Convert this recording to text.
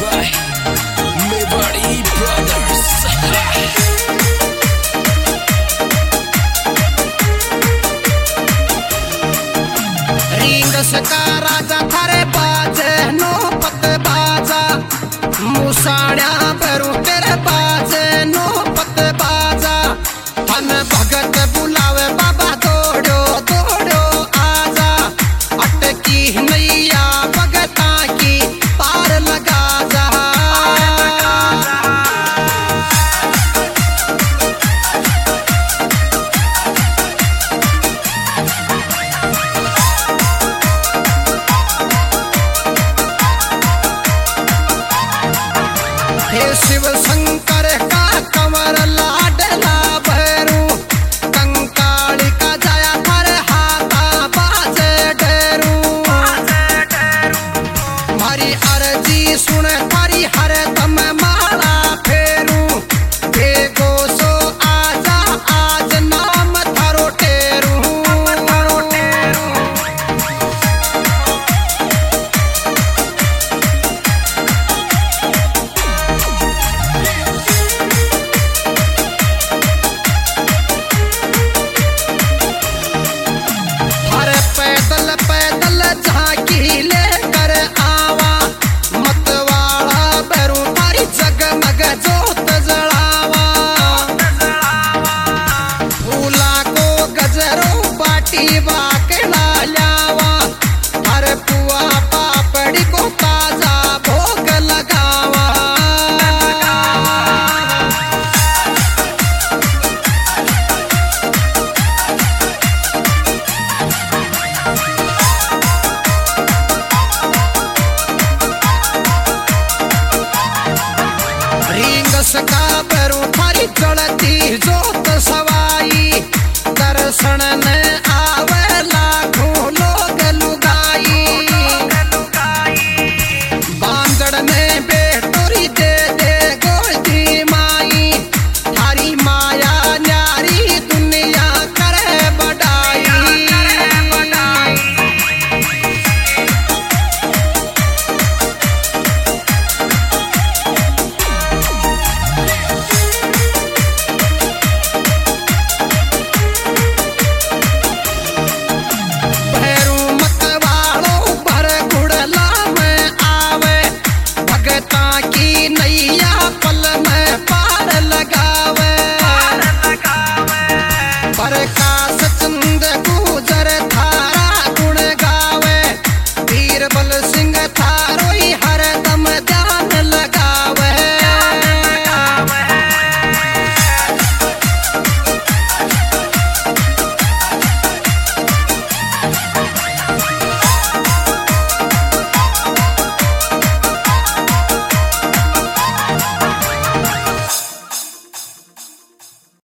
by Mewari Brothers. रिंग सका राजा थारे बाजे नो पत बाजा मुसाण्या भरू तेरे बाजे नो पत बाजा थन भगत बुलावे बाबा दौड़ो दौड़ो आजा अटकी नैया भगता की पार लगा जा हे शिव शंकर का कंवर लाडला भैरू कंकाली का जाया थारे हाथा बाजे डेरू मारी अर्जी सुन थारी हर दम माला फेरू बेगो सो आजा आज नाम थारो टेरू हर पैदल पैदल झांकी लेकर आवा मतवाड़ा भैरू थारी जगमग जोत जलावा फूला को गजरो बाटी बाकड़ा लावा हर पुआ पापड़ी को ताजा भोग लगावा रिंग सका भरू थारी जलती जो